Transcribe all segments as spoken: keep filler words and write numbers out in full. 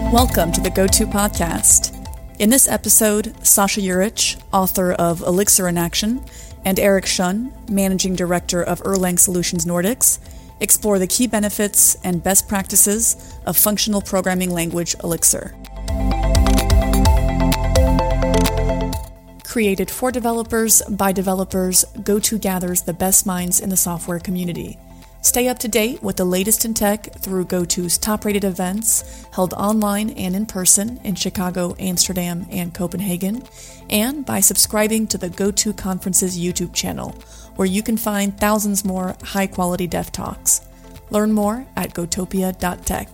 Welcome to the GoTo Podcast. In this episode, Sasha Juric, author of Elixir in Action, and Eric Shun, managing director of Erlang Solutions Nordics, explore the key benefits and best practices of functional programming language Elixir. Created for developers by developers, GoTo gathers the best minds in the software community. Stay up to date with the latest in tech through GoTo's top-rated events held online and in person in Chicago, Amsterdam, and Copenhagen, and by subscribing to the GoTo Conferences YouTube channel, where you can find thousands more high-quality dev talks. Learn more at gotopia dot tech.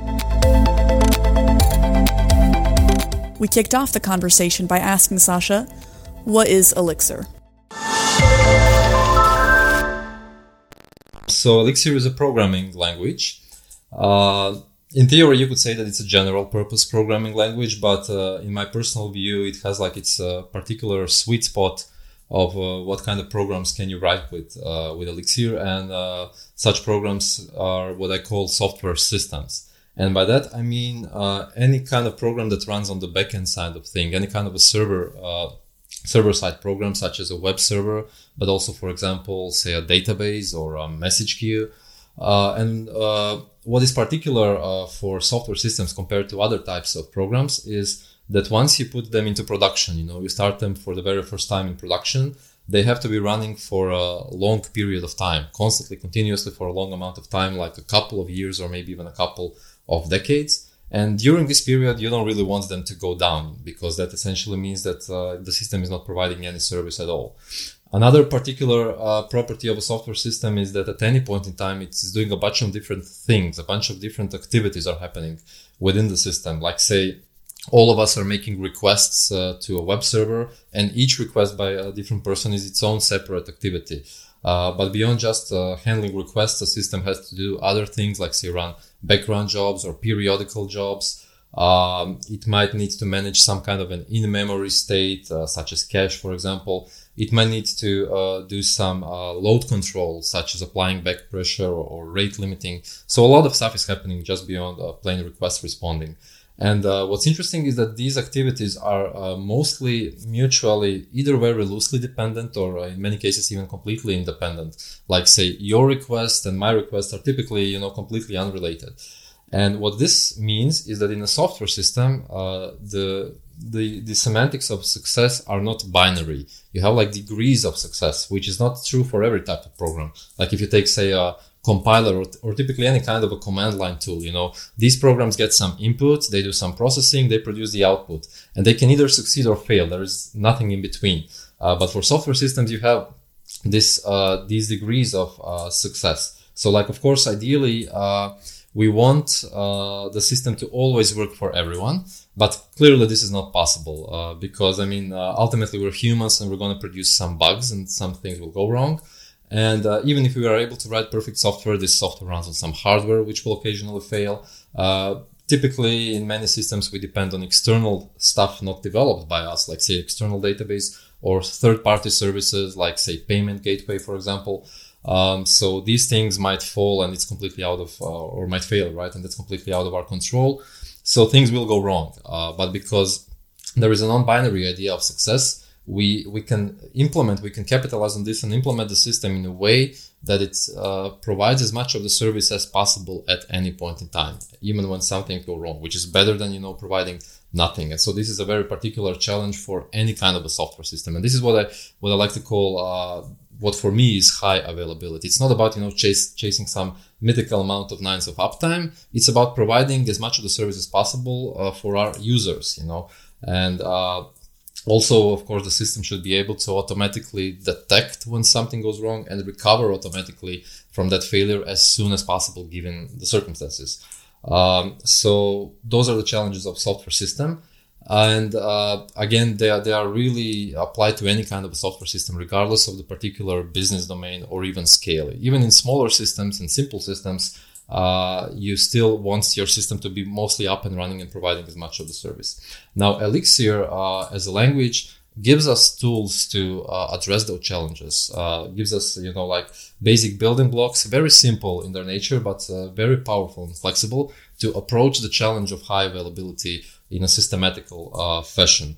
We kicked off the conversation by asking Sasha, what is Elixir? So Elixir is a programming language. Uh, in theory, you could say that it's a general purpose programming language, but uh, in my personal view, it has like its uh, particular sweet spot of uh, what kind of programs can you write with uh, with Elixir, and uh, such programs are what I call software systems. And by that, I mean uh, any kind of program that runs on the backend side of thing, any kind of a server uh, server-side program, such as a web server, but also, for example, say a database or a message queue. Uh, and uh, what is particular uh, for software systems compared to other types of programs is that once you put them into production, you know, you start them for the very first time in production, they have to be running for a long period of time, constantly, continuously for a long amount of time, like a couple of years or maybe even a couple of decades. And during this period, you don't really want them to go down, because that essentially means that uh, the system is not providing any service at all. Another particular uh, property of a software system is that at any point in time, it's doing a bunch of different things, a bunch of different activities are happening within the system. Like, say, all of us are making requests uh, to a web server, and each request by a different person is its own separate activity. Uh, but beyond just uh, handling requests, the system has to do other things, like, say, run background jobs or periodical jobs. Um, it might need to manage some kind of an in-memory state, uh, such as cache, for example. It might need to uh, do some uh, load control, such as applying back pressure or, or rate limiting. So a lot of stuff is happening just beyond uh, plain request responding. And uh, what's interesting is that these activities are uh, mostly mutually either very loosely dependent or uh, in many cases even completely independent. Like, say, your request and my request are typically, you know, completely unrelated. And what this means is that in a software system, uh, the, the, the semantics of success are not binary. You have like degrees of success, which is not true for every type of program. Like if you take, say, a compiler or, or typically any kind of a command line tool, you know, these programs get some input, they do some processing, they produce the output, and they can either succeed or fail. There is nothing in between. Uh, but for software systems, you have this, uh, these degrees of, uh, success. So like, of course, ideally, uh, we want, uh, the system to always work for everyone, but clearly this is not possible, uh, because I mean, uh, ultimately we're humans and we're going to produce some bugs and some things will go wrong. And uh, even if we are able to write perfect software, this software runs on some hardware, which will occasionally fail. Uh, typically, in many systems, we depend on external stuff not developed by us, like, say, external database or third-party services, like, say, payment gateway, for example. Um, so these things might fall and it's completely out of, uh, or might fail, right? And that's completely out of our control. So things will go wrong. Uh, but because there is a non-binary idea of success, we we can implement, we can capitalize on this and implement the system in a way that it uh, provides as much of the service as possible at any point in time, even when something goes wrong, which is better than, you know, providing nothing. And so this is a very particular challenge for any kind of a software system. And this is what I what I like to call uh, what for me is high availability. It's not about, you know, chase, chasing some mythical amount of nines of uptime. It's about providing as much of the service as possible uh, for our users, you know, and uh, also, of course, the system should be able to automatically detect when something goes wrong and recover automatically from that failure as soon as possible, given the circumstances. Um, so those are the challenges of software system. And uh, again, they are, they are really applied to any kind of a software system, regardless of the particular business domain or even scale. Even in smaller systems and simple systems, uh, you still want your system to be mostly up and running and providing as much of the service. Now, Elixir uh, as a language gives us tools to uh, address those challenges, uh, gives us, you know, like basic building blocks, very simple in their nature, but uh, very powerful and flexible to approach the challenge of high availability in a systematical uh, fashion.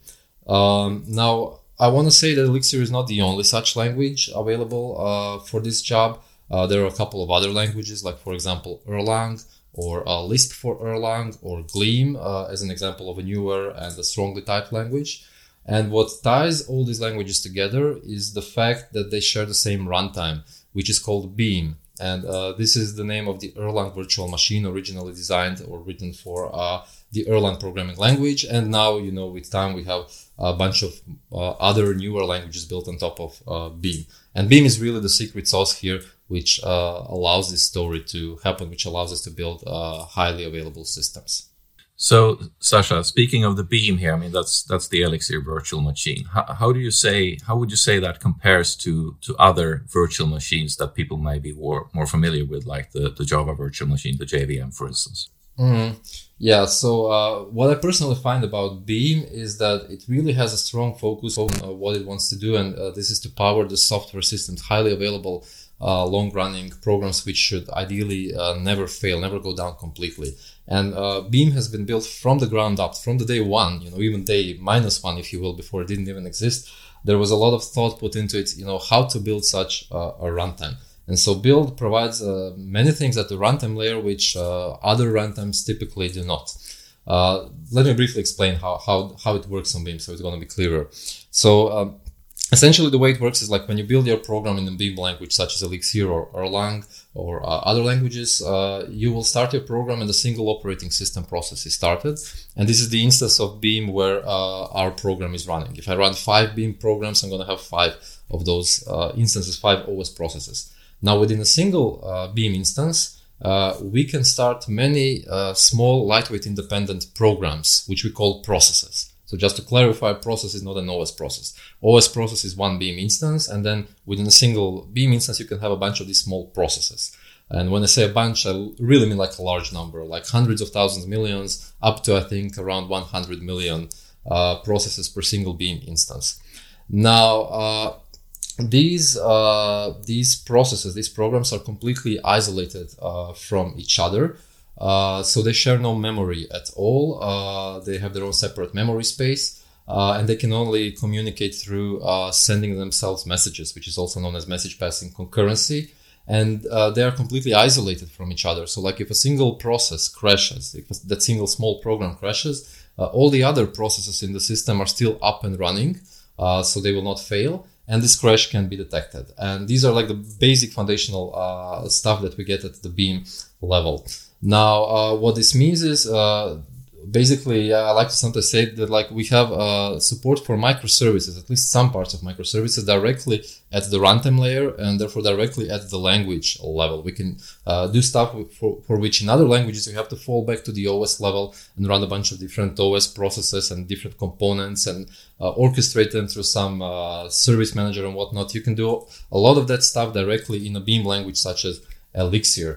Um, now, I want to say that Elixir is not the only such language available uh, for this job. Uh, there are a couple of other languages, like, for example, Erlang, or uh, Lisp for Erlang, or Gleam uh, as an example of a newer and a strongly typed language. And what ties all these languages together is the fact that they share the same runtime, which is called Beam. And uh, this is the name of the Erlang virtual machine, originally designed or written for uh, the Erlang programming language. And now, you know, with time, we have a bunch of uh, other newer languages built on top of uh, Beam. And Beam is really the secret sauce here, which uh, allows this story to happen, which allows us to build uh, highly available systems. So, Sasha, speaking of the Beam here, I mean, that's that's the Elixir virtual machine. How, how do you say, how would you say that compares to, to other virtual machines that people may be more, more familiar with, like the, the Java virtual machine, the J V M, for instance? Mm-hmm. Yeah, so uh, what I personally find about Beam is that it really has a strong focus on uh, what it wants to do, and uh, this is to power the software systems, highly available, uh, long-running programs which should ideally uh, never fail, never go down completely. And uh, Beam has been built from the ground up, from the day one, you know, even day minus one, if you will, before it didn't even exist. There was a lot of thought put into it, you know, how to build such uh, a runtime. And so Build provides uh, many things at the runtime layer, which uh, other runtimes typically do not. Uh, let me briefly explain how, how, how it works on Beam, so it's going to be clearer. So um, essentially the way it works is like when you build your program in a Beam language, such as Elixir or Erlang or uh, other languages, uh, you will start your program and a single operating system process is started. And this is the instance of Beam where uh, our program is running. If I run five Beam programs, I'm going to have five of those uh, instances, five O S processes. Now, within a single uh, Beam instance, uh, we can start many uh, small, lightweight, independent programs, which we call processes. So just to clarify, process is not an O S process. O S process is one Beam instance, and then within a single Beam instance, you can have a bunch of these small processes. And when I say a bunch, I really mean like a large number, like hundreds of thousands, millions, up to, I think, around one hundred million uh, processes per single Beam instance. Now, uh, These uh, these processes, these programs are completely isolated uh, from each other. Uh, so they share no memory at all. Uh, they have their own separate memory space, uh, and they can only communicate through uh, sending themselves messages, which is also known as message passing concurrency. And uh, they are completely isolated from each other. So like if a single process crashes, if that single small program crashes, uh, all the other processes in the system are still up and running, uh, so they will not fail. And this crash can be detected. And these are like the basic foundational uh, stuff that we get at the Beam level. Now, uh, what this means is uh, basically, uh, I like to sometimes say that like we have uh, support for microservices, at least some parts of microservices directly at the runtime layer and therefore directly at the language level. We can uh, do stuff for, for which in other languages you have to fall back to the O S level and run a bunch of different O S processes and different components and uh, orchestrate them through some uh, service manager and whatnot. You can do a lot of that stuff directly in a Beam language such as Elixir.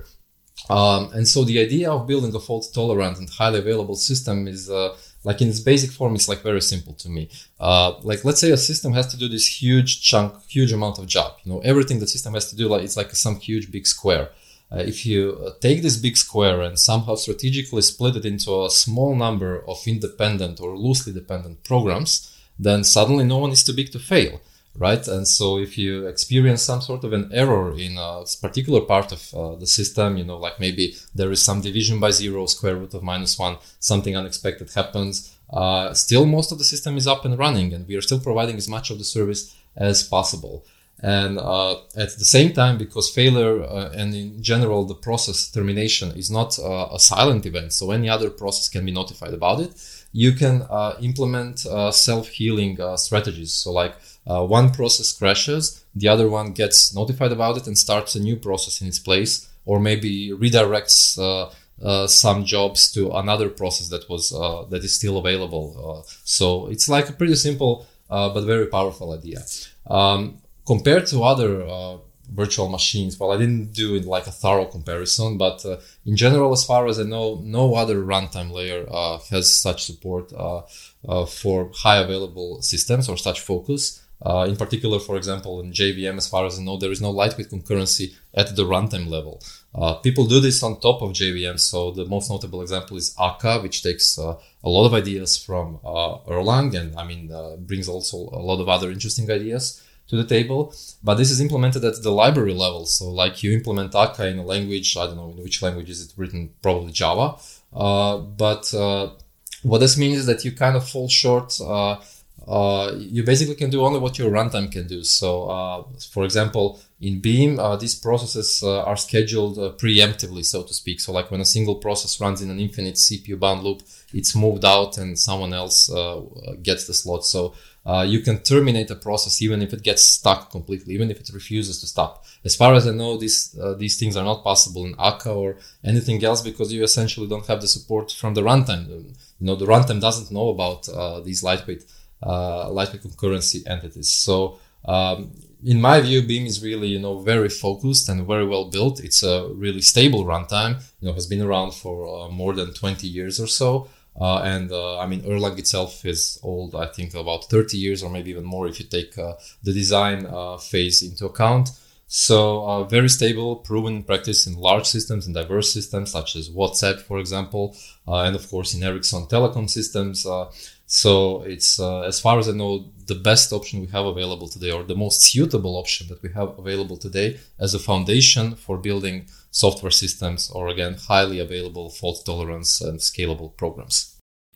Um, and so the idea of building a fault tolerant and highly available system is uh, like in its basic form, it's like very simple to me. Uh, like let's say a system has to do this huge chunk, huge amount of job. You know, everything the system has to do, like it's like some huge big square. Uh, if you uh, take this big square and somehow strategically split it into a small number of independent or loosely dependent programs, then suddenly no one is too big to fail. Right. And so if you experience some sort of an error in a particular part of uh, the system, you know, like maybe there is some division by zero, square root of minus one, something unexpected happens, uh, still most of the system is up and running and we are still providing as much of the service as possible. And uh, at the same time, because failure uh, and in general, the process termination is not uh, a silent event, so any other process can be notified about it, you can uh, implement uh, self-healing uh, strategies. So like uh, one process crashes, the other one gets notified about it and starts a new process in its place, or maybe redirects uh, uh, some jobs to another process that was uh, that is still available. Uh, so it's like a pretty simple uh, but very powerful idea. Um, compared to other uh, virtual machines. Well, I didn't do it like a thorough comparison, but uh, in general, as far as I know, no other runtime layer uh, has such support uh, uh, for high available systems or such focus. Uh, in particular, for example, in J V M, as far as I know, there is no lightweight concurrency at the runtime level. Uh, people do this on top of J V M. So the most notable example is Akka, which takes uh, a lot of ideas from uh, Erlang, and I mean uh, brings also a lot of other interesting ideas to the table. But this is implemented at the library level. So like you implement Akka in a language, I don't know in which language is it written, probably Java. Uh, but uh, what this means is that you kind of fall short. Uh, Uh, you basically can do only what your runtime can do. So, uh, for example, in Beam, uh, these processes uh, are scheduled uh, preemptively, so to speak. So, like when a single process runs in an infinite C P U bound loop, it's moved out and someone else uh, gets the slot. So, uh, you can terminate a process even if it gets stuck completely, even if it refuses to stop. As far as I know, these uh, these things are not possible in Akka or anything else because you essentially don't have the support from the runtime. You know, the runtime doesn't know about uh, these lightweight uh, lightweight concurrency entities. So um, in my view, Beam is really, you know, very focused and very well built. It's a really stable runtime, you know, has been around for uh, more than twenty years or so. Uh, and uh, I mean, Erlang itself is old, I think about thirty years or maybe even more if you take uh, the design uh, phase into account. So uh, very stable, proven practice in large systems and diverse systems such as WhatsApp, for example, uh, and of course in Ericsson telecom systems. Uh, so it's, uh, as far as I know, the best option we have available today, or the most suitable option that we have available today as a foundation for building software systems, or again, highly available fault tolerance and scalable programs.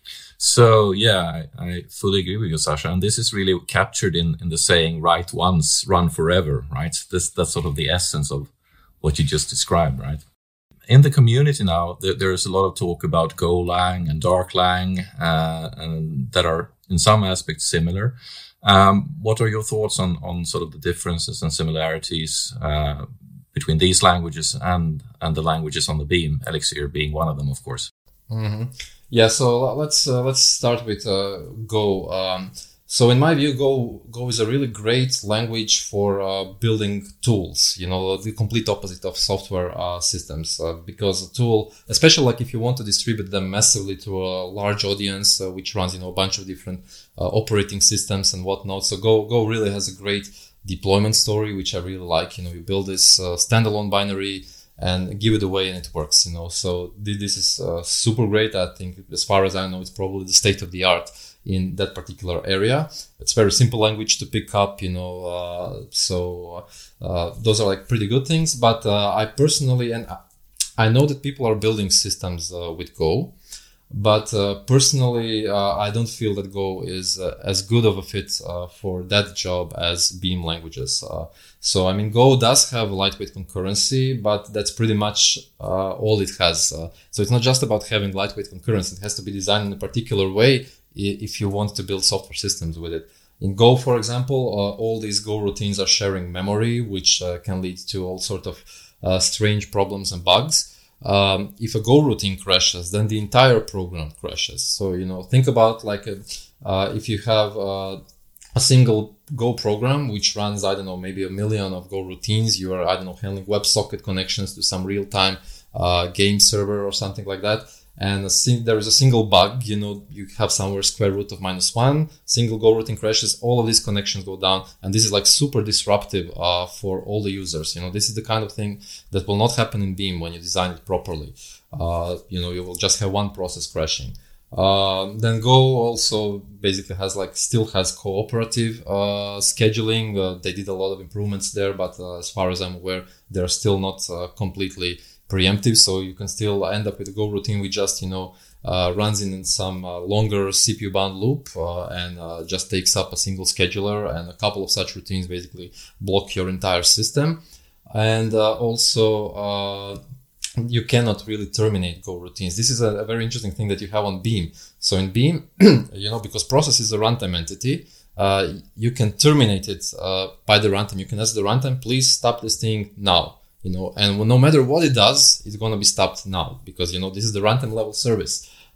So yeah, I, I fully agree with you, Sasha. And this is really captured in, in the saying, write once, run forever, right? This, that's sort of the essence of what you just described, right? In the community now, there, there's a lot of talk about Golang and Darklang, uh, and that are in some aspects similar. Um, what are your thoughts on, on sort of the differences and similarities, uh, between these languages and, and the languages on the Beam, Elixir being one of them, of course? Mm-hmm. Yeah, so let's uh, let's start with uh, Go. Um, so in my view, Go Go is a really great language for uh, building tools. You know, the complete opposite of software uh, systems, uh, because a tool, especially like if you want to distribute them massively to a large audience, uh, which runs, you know, a bunch of different uh, operating systems and whatnot. So Go Go really has a great deployment story, which I really like. You know, you build this uh, standalone binary and give it away and it works, you know. So this is uh, super great. I think as far as I know, it's probably the state of the art in that particular area. It's very simple language to pick up, you know. Uh, so uh, those are like pretty good things. But uh, I personally, and I know that people are building systems uh, with Go. But uh, personally, uh, I don't feel that Go is uh, as good of a fit uh, for that job as Beam languages. Uh, so, I mean, Go does have lightweight concurrency, but that's pretty much uh, all it has. Uh, so it's not just about having lightweight concurrency. It has to be designed in a particular way if you want to build software systems with it. In Go, for example, uh, all these Go routines are sharing memory, which uh, can lead to all sorts of uh, strange problems and bugs. Um, if a Go routine crashes, then the entire program crashes. So, you know, think about like a, uh, if you have uh, a single Go program which runs, I don't know, maybe a million of Go routines. You are, I don't know, handling WebSocket connections to some real-time uh, game server or something like that. And a sing- there is a single bug, you know, you have somewhere square root of minus one, single Go routine crashes, all of these connections go down. And this is like super disruptive uh, for all the users. You know, this is the kind of thing that will not happen in Beam when you design it properly. Uh, you know, you will just have one process crashing. Uh, then Go also basically has like, still has cooperative uh, scheduling. Uh, they did a lot of improvements there, but uh, as far as I'm aware, they're still not uh, completely preemptive, so you can still end up with a Go routine which just, you know, uh, runs in some uh, longer C P U bound loop uh, and uh, just takes up a single scheduler, and a couple of such routines basically block your entire system. And uh, also, uh, you cannot really terminate Go routines. This is a, a very interesting thing that you have on Beam. So in Beam, you know, because process is a runtime entity, uh, you can terminate it uh, by the runtime. You can ask the runtime, please stop this thing now. You know, and no matter what it does, it's going to be stopped now because, you know, this is the runtime level service.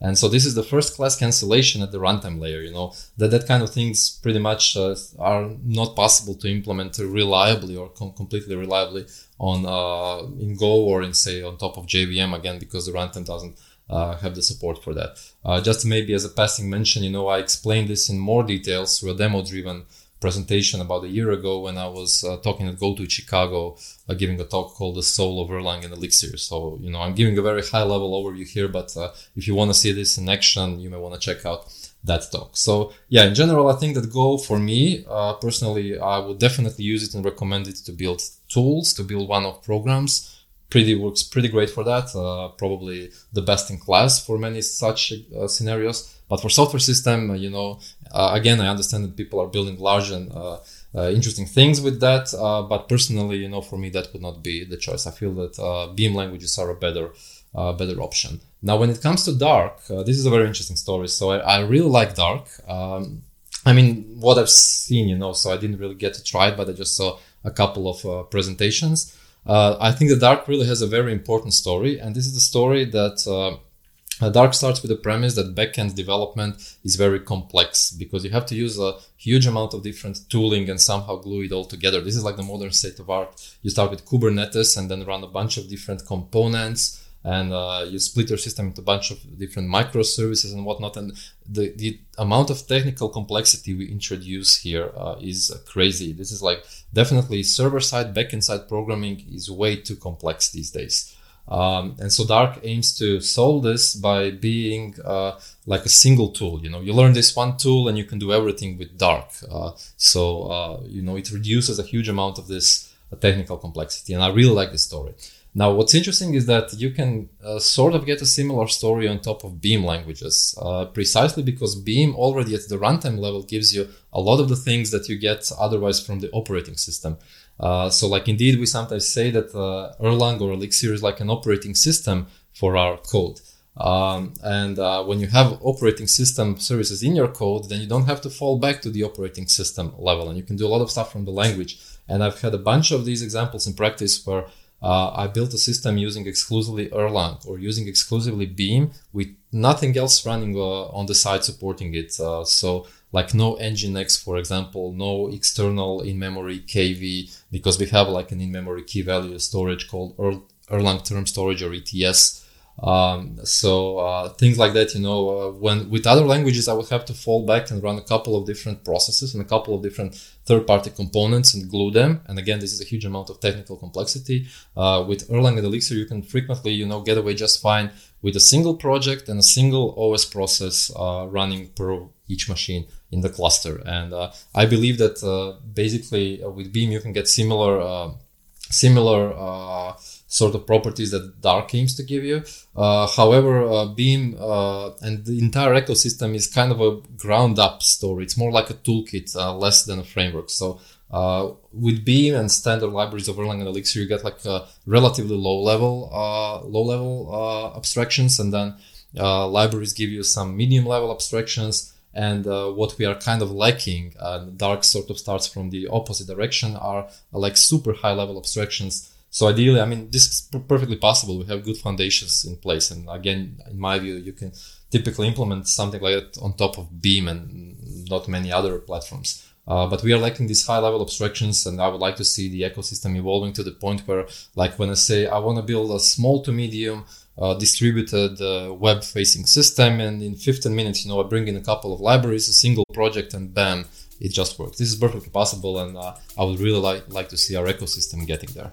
And so this is the first class cancellation at the runtime layer, you know, that that kind of things pretty much uh, are not possible to implement reliably or com- completely reliably on uh, in Go or in, say, on top of J V M, again, because the runtime doesn't uh, have the support for that. Uh, just maybe as a passing mention, you know, I explained this in more details through a demo-driven presentation about a year ago when I was uh, talking at GoTo Chicago, uh, giving a talk called The Soul of Erlang and Elixir. So, you know, I'm giving a very high level overview here, but uh, if you want to see this in action, you may want to check out that talk. So yeah, in general, I think that Go, for me, uh, personally, I would definitely use it and recommend it to build tools, to build one-off programs. Pretty works pretty great for that. Uh, probably the best in class for many such uh, scenarios. But for software system, uh, you know, uh, again, I understand that people are building large and uh, uh, interesting things with that. Uh, but personally, you know, for me, that would not be the choice. I feel that uh, Beam languages are a better, uh, better option. Now, when it comes to Dark, uh, this is a very interesting story. So I, I really like Dark. Um, I mean, what I've seen, you know, so I didn't really get to try it, but I just saw a couple of uh, presentations. Uh, I think that Dark really has a very important story, and this is the story that uh, uh, Dark starts with the premise that backend development is very complex because you have to use a huge amount of different tooling and somehow glue it all together. This is like the modern state of art. You start with Kubernetes and then run a bunch of different components, and uh, you split your system into a bunch of different microservices and whatnot. And the, the amount of technical complexity we introduce here uh, is uh, crazy. This is like definitely server-side, backend-side programming is way too complex these days. Um, and so Dark aims to solve this by being uh, like a single tool. You know, you learn this one tool and you can do everything with Dark. Uh, so, uh, you know, it reduces a huge amount of this uh, technical complexity. And I really like this story. Now, what's interesting is that you can uh, sort of get a similar story on top of Beam languages, uh, precisely because Beam already at the runtime level gives you a lot of the things that you get otherwise from the operating system. Uh, so like indeed, we sometimes say that uh, Erlang or Elixir is like an operating system for our code. Um, and uh, when you have operating system services in your code, then you don't have to fall back to the operating system level, and you can do a lot of stuff from the language. And I've had a bunch of these examples in practice where Uh, I built a system using exclusively Erlang or using exclusively Beam with nothing else running uh, on the side supporting it. Uh, so like no Nginx, for example, no external in-memory K V, because we have like an in-memory key value storage called er- Erlang Term Storage or E T S. Um, so uh, things like that, you know, uh, when with other languages, I would have to fall back and run a couple of different processes and a couple of different third-party components and glue them. And again, this is a huge amount of technical complexity. Uh, with Erlang and Elixir, you can frequently, you know, get away just fine with a single project and a single O S process uh, running per each machine in the cluster. And uh, I believe that uh, basically uh, with Beam, you can get similar, uh, similar uh, sort of properties that Dark aims to give you. Uh, however, uh, Beam uh, and the entire ecosystem is kind of a ground up story. It's more like a toolkit, uh, less than a framework. So uh, with Beam and standard libraries of Erlang and Elixir, you get like a relatively low level, uh, low level uh, abstractions, and then uh, libraries give you some medium level abstractions. And uh, what we are kind of lacking, uh, Dark sort of starts from the opposite direction, are uh, like super high level abstractions. So ideally, I mean, this is perfectly possible. We have good foundations in place. And again, in my view, you can typically implement something like that on top of Beam and not many other platforms. Uh, but we are lacking these high level abstractions, and I would like to see the ecosystem evolving to the point where, like when I say I want to build a small to medium uh, distributed uh, web facing system, and in fifteen minutes, you know, I bring in a couple of libraries, a single project, and bam, it just works. This is perfectly possible. And uh, I would really like, like to see our ecosystem getting there.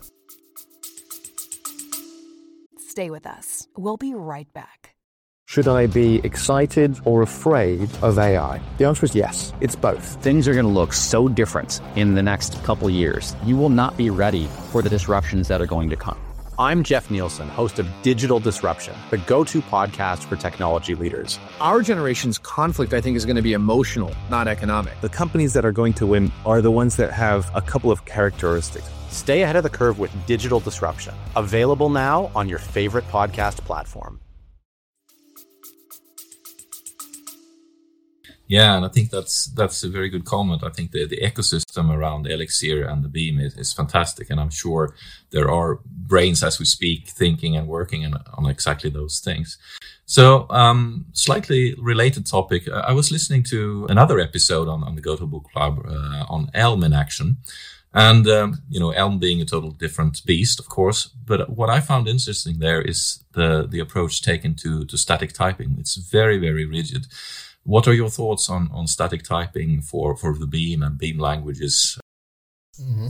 Stay with us. We'll be right back. Should I be excited or afraid of A I? The answer is yes. It's both. Things are going to look so different in the next couple years. You will not be ready for the disruptions that are going to come. I'm Jeff Nielsen, host of Digital Disruption, the go-to podcast for technology leaders. Our generation's conflict, I think, is going to be emotional, not economic. The companies that are going to win are the ones that have a couple of characteristics. Stay ahead of the curve with Digital Disruption. Available now on your favorite podcast platform. Yeah, and I think that's that's a very good comment. I think the, the ecosystem around Elixir and the Beam is, is fantastic, and I'm sure there are brains as we speak thinking and working on, on exactly those things. So, um, slightly related topic. I was listening to another episode on, on the Go To Book Club uh, on Elm in action. And, um, you know, Elm being a total different beast, of course. But what I found interesting there is the, the approach taken to, to static typing. It's very, very rigid. What are your thoughts on, on static typing for, for the Beam and Beam languages? Mm-hmm.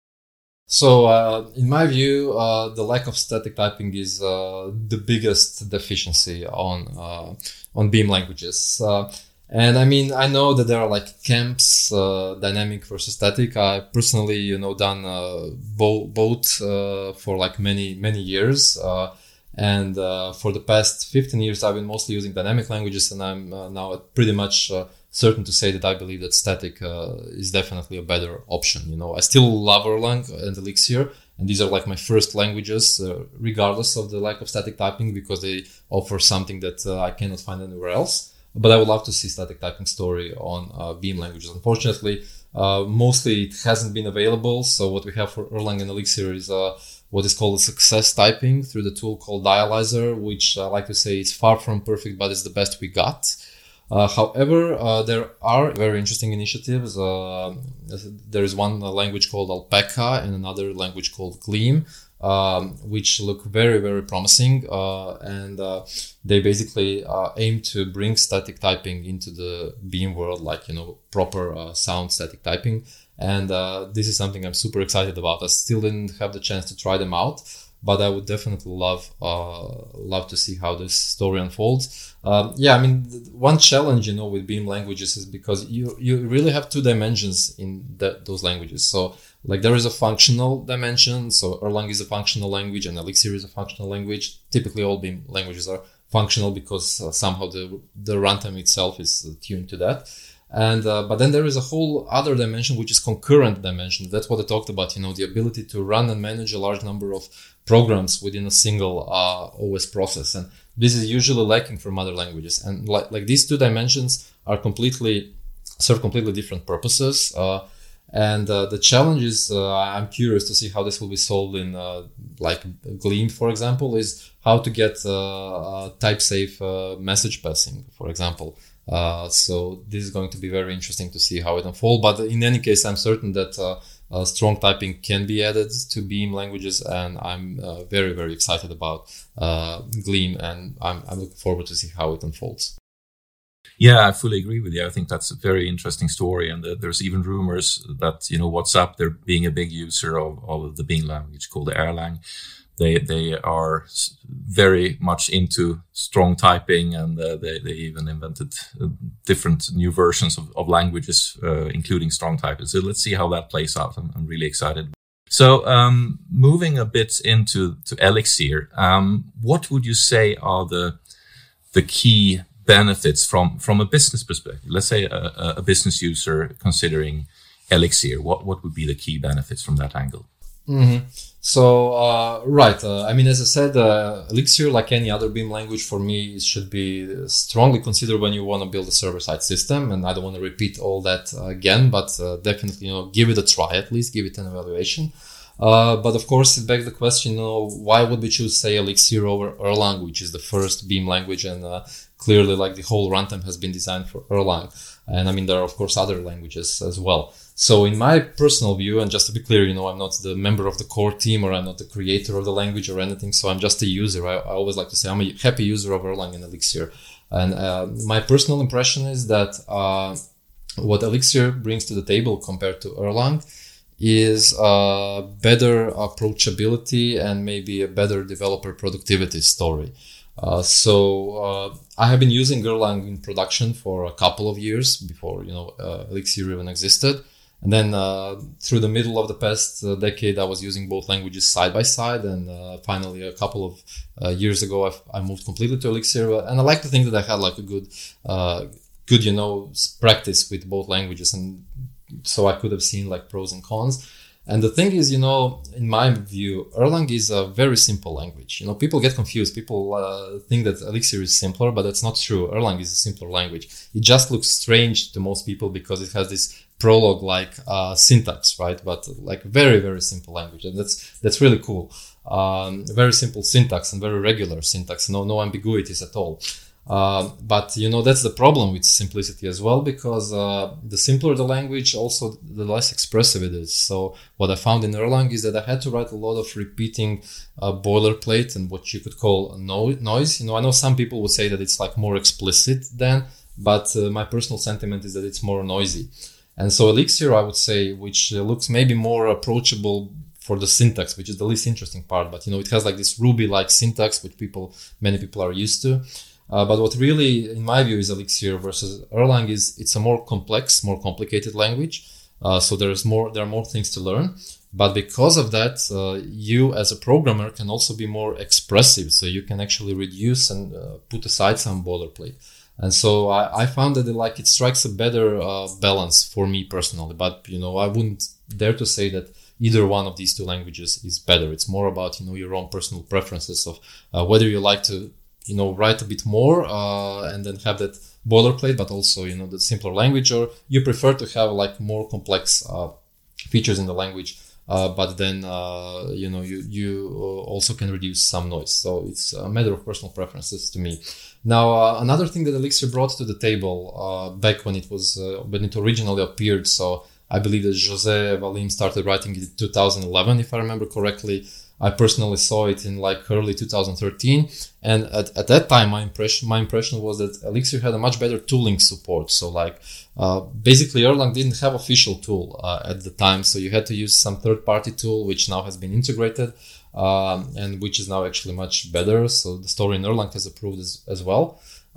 So, uh, in my view, uh, the lack of static typing is uh, the biggest deficiency on uh, on Beam languages. Uh, and I mean, I know that there are like camps, uh, dynamic versus static. I personally, you know, done uh, bo- both uh, for like many many years. Uh, and uh, for the past fifteen years, I've been mostly using dynamic languages, and I'm uh, now pretty much uh, certain to say that I believe that static uh, is definitely a better option. You know, I still love Erlang and Elixir, and these are like my first languages, uh, regardless of the lack of static typing, because they offer something that uh, I cannot find anywhere else. But I would love to see static typing story on uh, Beam languages. Unfortunately, uh, mostly it hasn't been available. So what we have for Erlang and Elixir is uh, what is called success typing through the tool called Dialyzer, which I like to say is far from perfect, but it's the best we got. Uh, however, uh, there are very interesting initiatives. Uh, there is one language called Alpaca and another language called Gleam, um, which look very, very promising. Uh, and uh, they basically uh, aim to bring static typing into the Beam world, like, you know, proper uh, sound static typing. And uh, this is something I'm super excited about. I still didn't have the chance to try them out, but I would definitely love uh, love to see how this story unfolds. Um, yeah, I mean, one challenge, you know, with Beam languages is because you you really have two dimensions in the, those languages. So, like, there is a functional dimension. So Erlang is a functional language and Elixir is a functional language. Typically, all Beam languages are functional because uh, somehow the the runtime itself is tuned to that. And uh, but then there is a whole other dimension, which is concurrent dimension. That's what I talked about, you know, the ability to run and manage a large number of programs within a single uh, O S process. And this is usually lacking from other languages. And like, like these two dimensions are completely, serve completely different purposes. Uh, and uh, the challenge is, uh, I'm curious to see how this will be solved in uh, like Gleam, for example, is how to get uh, uh, type safe uh, message passing, for example. Uh, so this is going to be very interesting to see how it unfolds. But in any case, I'm certain that uh, uh, strong typing can be added to Beam languages, and I'm uh, very, very excited about uh, Gleam, and I'm, I'm looking forward to see how it unfolds. Yeah, I fully agree with you. I think that's a very interesting story, and uh, there's even rumors that, you know, WhatsApp, they're being a big user of, of the Beam language called Erlang. They they are very much into strong typing, and uh, they, they even invented uh, different new versions of, of languages, uh, including strong typing. So let's see how that plays out. I'm, I'm really excited. So um, moving a bit into to Elixir, um, what would you say are the the key benefits from, from a business perspective? Let's say a, a business user considering Elixir. What, what would be the key benefits from that angle? Mm-hmm. So, uh, right. Uh, I mean, as I said, uh, Elixir, like any other Beam language, for me, it should be strongly considered when you want to build a server-side system. And I don't want to repeat all that uh, again, but uh, definitely, you know, give it a try at least, give it an evaluation. Uh, but of course, it begs the question, you know, why would we choose, say, Elixir over Erlang, which is the first Beam language, and uh, clearly, like, the whole runtime has been designed for Erlang. And I mean, there are, of course, other languages as well. So in my personal view, and just to be clear, you know, I'm not the member of the core team, or I'm not the creator of the language or anything. So I'm just a user. I, I always like to say I'm a happy user of Erlang and Elixir. And uh, my personal impression is that uh, what Elixir brings to the table compared to Erlang is uh, better approachability and maybe a better developer productivity story. Uh, so uh, I have been using Erlang in production for a couple of years before, you know, uh, Elixir even existed. And then uh, through the middle of the past uh, decade, I was using both languages side by side. And uh, finally, a couple of uh, years ago, I've, I moved completely to Elixir. And I like to think that I had like a good, uh, good, you know, practice with both languages. And so I could have seen like pros and cons. And the thing is, you know, in my view, Erlang is a very simple language. You know, people get confused. People uh, think that Elixir is simpler, but that's not true. Erlang is a simpler language. It just looks strange to most people because it has this Prolog-like uh, syntax, right? But like very, very simple language. And that's that's really cool. Um, very simple syntax and very regular syntax. No, no ambiguities at all. Uh, but, you know, that's the problem with simplicity as well, because uh, the simpler the language, also the less expressive it is. So what I found in Erlang is that I had to write a lot of repeating uh, boilerplate and what you could call no- noise. You know, I know some people would say that it's like more explicit than, but uh, my personal sentiment is that it's more noisy. And so Elixir, I would say, which uh, looks maybe more approachable for the syntax, which is the least interesting part. But, you know, it has like this Ruby-like syntax, which people, many people are used to. Uh, but what really, in my view, is Elixir versus Erlang is it's a more complex, more complicated language. Uh, so there's more, there are more things to learn. But because of that, uh, you as a programmer can also be more expressive. So you can actually reduce and uh, put aside some boilerplate. And so I, I found that it, like it strikes a better uh, balance for me personally. But, you know, I wouldn't dare to say that either one of these two languages is better. It's more about, you know, your own personal preferences of uh, whether you like to, you know, write a bit more uh, and then have that boilerplate, but also, you know, the simpler language, or you prefer to have like more complex uh, features in the language, uh, but then, uh, you know, you, you also can reduce some noise. So it's a matter of personal preferences to me. Now, uh, another thing that Elixir brought to the table uh, back when it was, uh, when it originally appeared, so I believe that Jose Valim started writing it in two thousand eleven, if I remember correctly. I personally saw it in like early two thousand thirteen, and at, at that time, my impression my impression was that Elixir had a much better tooling support. So like uh, basically, Erlang didn't have official tool uh, at the time, so you had to use some third-party tool, which now has been integrated, um, and which is now actually much better. So the story in Erlang has improved as, as well.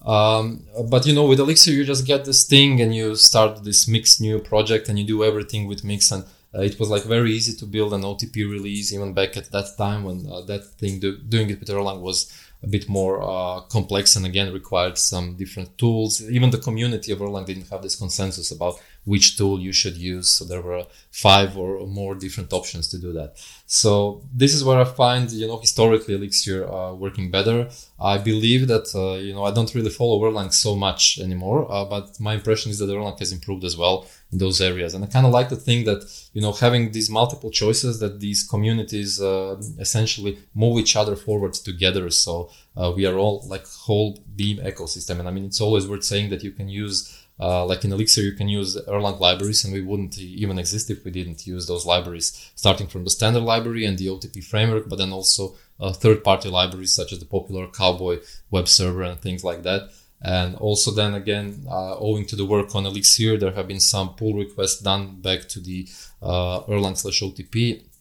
Um, but you know, with Elixir, you just get this thing and you start this Mix new project and you do everything with Mix, and Uh, it was like very easy to build an O T P release even back at that time when uh, that thing do, doing it with Erlang was a bit more uh, complex and again required some different tools. Even the community of Erlang didn't have this consensus about which tool you should use. So there were five or more different options to do that. So this is where I find, you know, historically Elixir uh, working better. I believe that, uh, you know, I don't really follow Erlang so much anymore, uh, but my impression is that Erlang has improved as well in those areas. And I kind of like to think that, you know, having these multiple choices, that these communities uh, essentially move each other forward together. So uh, we are all like whole Beam ecosystem. And I mean, it's always worth saying that you can use Uh, like in Elixir, you can use Erlang libraries, and we wouldn't even exist if we didn't use those libraries, starting from the standard library and the O T P framework, but then also uh, third-party libraries such as the popular Cowboy web server and things like that. And also then again, uh, owing to the work on Elixir, there have been some pull requests done back to the uh, Erlang slash O T P.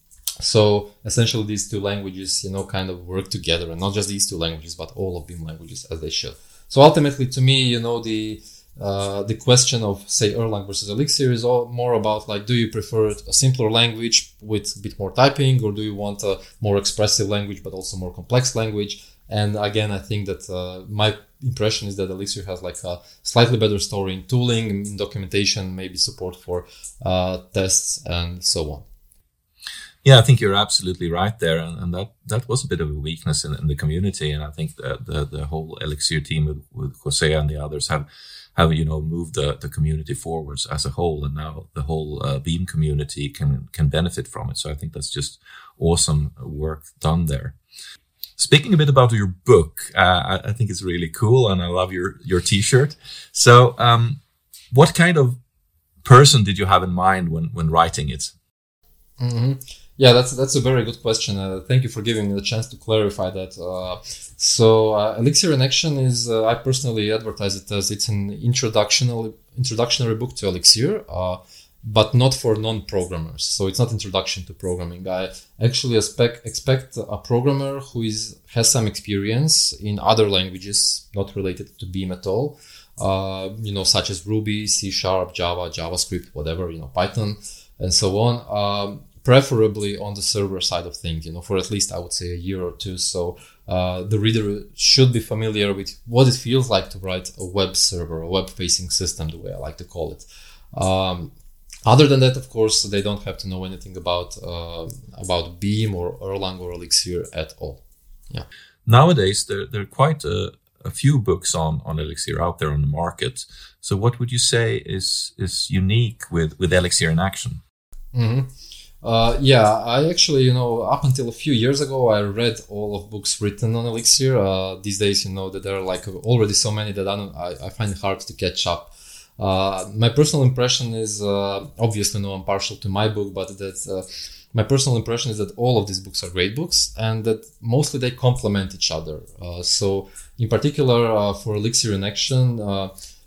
So essentially these two languages, you know, kind of work together, and not just these two languages, but all of Beam languages as they should. So ultimately to me, you know, the Uh, the question of, say, Erlang versus Elixir is all more about, like, do you prefer a simpler language with a bit more typing, or do you want a more expressive language but also more complex language? And again, I think that uh, my impression is that Elixir has like a slightly better story in tooling, in documentation, maybe support for uh, tests and so on. Yeah, I think you're absolutely right there, and, and that, that was a bit of a weakness in, in the community. And I think that the, the whole Elixir team with, with Jose and the others have have, you know, moved the, the community forwards as a whole. And now the whole uh, Beam community can, can benefit from it. So I think that's just awesome work done there. Speaking a bit about your book, uh, I, I think it's really cool, and I love your, your t-shirt. So, um, what kind of person did you have in mind when, when writing it? Mm-hmm. Yeah, that's that's a very good question. Uh, thank you for giving me the chance to clarify that. Uh, so, uh, Elixir in Action is, uh, I personally advertise it as it's an introductional introductionary book to Elixir, uh, but not for non-programmers. So it's not introduction to programming. I actually expect expect a programmer who is has some experience in other languages not related to Beam at all. Uh, you know, such as Ruby, C Sharp, Java, JavaScript, whatever, you know, Python, and so on. Um, preferably on the server side of things, you know, for at least, I would say, a year or two. So uh, the reader should be familiar with what it feels like to write a web server, a web-facing system, the way I like to call it. Um, Other than that, of course, they don't have to know anything about uh, about Beam or Erlang or Elixir at all. Yeah. Nowadays, there there are quite a, a few books on, on Elixir out there on the market. So, what would you say is is unique with, with Elixir in action? Mm-hmm. Uh, yeah, I actually, you know, up until a few years ago, I read all of books written on Elixir. Uh, these days, you know, that there are like already so many that I don't, I, I find it hard to catch up. Uh, my personal impression is, uh, obviously, no, I'm partial to my book, but that, uh, my personal impression is that all of these books are great books and that mostly they complement each other. Uh, so in particular, uh, for Elixir in Action, uh,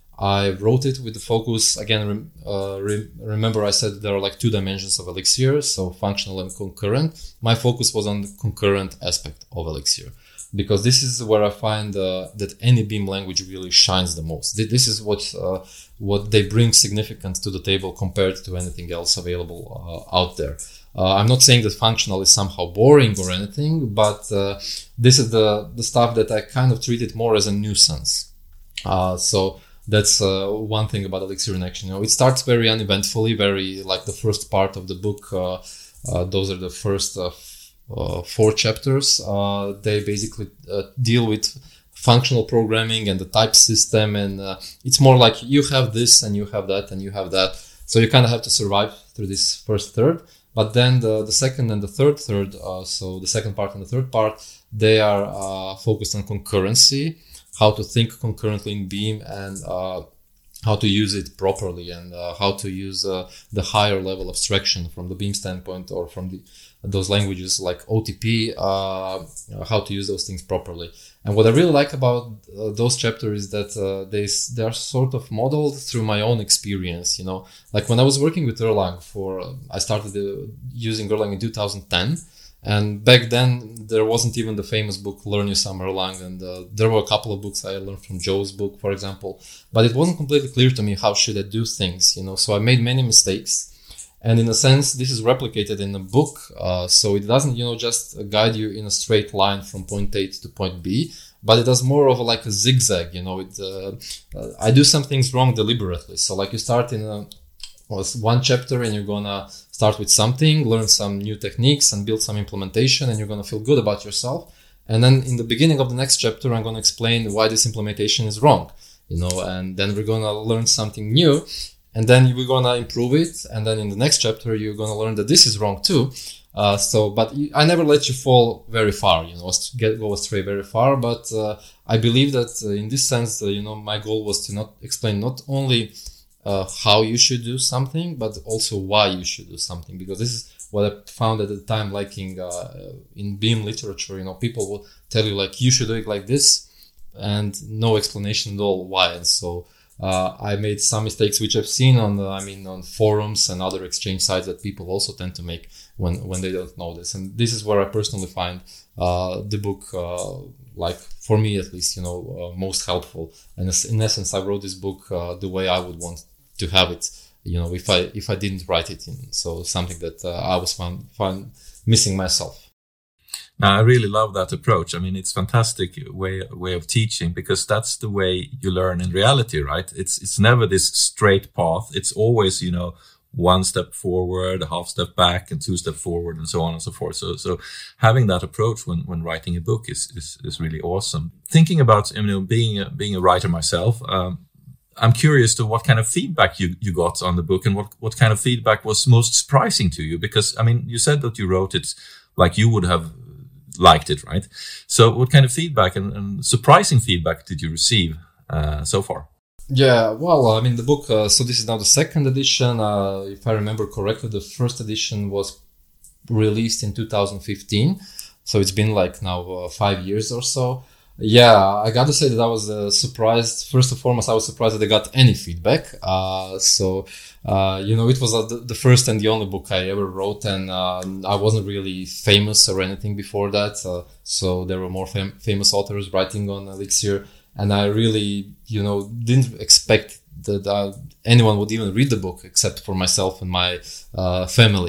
I wrote it with the focus, again, rem, uh, re, remember I said there are like two dimensions of Elixir, so functional and concurrent. My focus was on the concurrent aspect of Elixir, because this is where I find uh, that any Beam language really shines the most. This is what uh, what they bring significant to the table compared to anything else available uh, out there. Uh, I'm not saying that functional is somehow boring or anything, but uh, this is the, the stuff that I kind of treat it more as a nuisance. Uh, so that's uh, one thing about Elixir in Action. You know, it starts very uneventfully, very like the first part of the book. Uh, uh, those are the first uh, f- uh, four chapters. Uh, they basically uh, deal with functional programming and the type system. And uh, it's more like you have this and you have that and you have that. So you kind of have to survive through this first third. But then the, the second and the third third, uh, so the second part and the third part, they are uh, focused on concurrency, how to think concurrently in Beam, and uh, how to use it properly, and uh, how to use uh, the higher level abstraction from the Beam standpoint, or from the those languages like O T P, uh, how to use those things properly. And what I really like about uh, those chapters is that uh, they they are sort of modeled through my own experience. You know, like when I was working with Erlang for, uh, I started uh, using Erlang in two thousand ten. And back then, there wasn't even the famous book, Learn You Some Erlang. And uh, there were a couple of books I learned from Joe's book, for example. But it wasn't completely clear to me how should I do things, you know. So I made many mistakes. And in a sense, this is replicated in a book. Uh, so it doesn't, you know, just guide you in a straight line from point A to point B. But it does more of a, like a zigzag, you know. It, uh, uh, I do some things wrong deliberately. So like you start in a... was one chapter and you're gonna start with something, learn some new techniques and build some implementation, and you're gonna feel good about yourself. And then in the beginning of the next chapter, I'm gonna explain why this implementation is wrong, you know, and then we're gonna learn something new, and then we're gonna improve it. And then in the next chapter, you're gonna learn that this is wrong too. Uh, so, but I never let you fall very far, you know, get, go astray very far. But uh, I believe that uh, in this sense, uh, you know, my goal was to not explain not only Uh, how you should do something, but also why you should do something. Because this is what I found at the time, like in, uh, in Beam literature, you know, people will tell you like, you should do it like this, and no explanation at all why. And so uh, I made some mistakes, which I've seen on, the, I mean, on forums and other exchange sites that people also tend to make when, when they don't know this. And this is where I personally find uh, the book, uh, like for me at least, you know, uh, most helpful. And in essence, I wrote this book uh, the way I would want to have it, you know, if I if I didn't write it in. So something that uh, I was found, found missing myself. Now, I really love that approach. I mean, it's fantastic way way of teaching, because that's the way you learn in reality, right? It's it's never this straight path. It's always, you know, one step forward, a half step back, and two step forward, and so on and so forth. So so having that approach when when writing a book is is, is really awesome. Thinking about, you know, being a, being a writer myself, um, I'm curious to what kind of feedback you, you got on the book, and what, what kind of feedback was most surprising to you. Because, I mean, you said that you wrote it like you would have liked it, right? So what kind of feedback and, and surprising feedback did you receive uh, so far? Yeah, well, I mean, the book, uh, so this is now the second edition. Uh, if I remember correctly, the first edition was released in two thousand fifteen. So it's been like now uh, five years or so. Yeah, I got to say that I was uh, surprised. First and foremost, I was surprised that I got any feedback. Uh, so, uh, you know, it was uh, the, the first and the only book I ever wrote, and uh, I wasn't really famous or anything before that. Uh, so there were more fam- famous authors writing on Elixir, and I really, you know, didn't expect that uh, anyone would even read the book except for myself and my uh, family.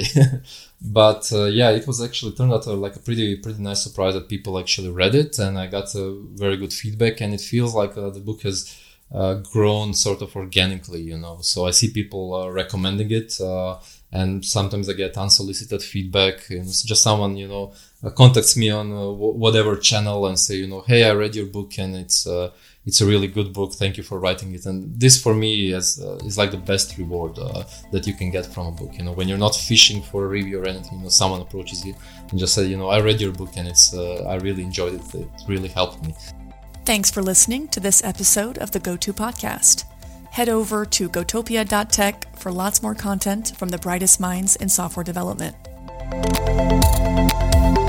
But uh, yeah, it was actually turned out uh, like a pretty pretty nice surprise that people actually read it, and I got uh, very good feedback. And it feels like uh, the book has uh, grown sort of organically, you know. So I see people uh, recommending it, uh, and sometimes I get unsolicited feedback. And it's just someone, you know, uh, contacts me on uh, w- whatever channel and say, you know, hey, I read your book and it's uh, it's a really good book. Thank you for writing it. And this for me is uh, is like the best reward uh, that you can get from a book. You know, when you're not fishing for a review or anything, you know, someone approaches you and just say, you know, I read your book and it's uh, I really enjoyed it. It really helped me. Thanks for listening to this episode of the GoTo Podcast. Head over to gotopia dot tech for lots more content from the brightest minds in software development.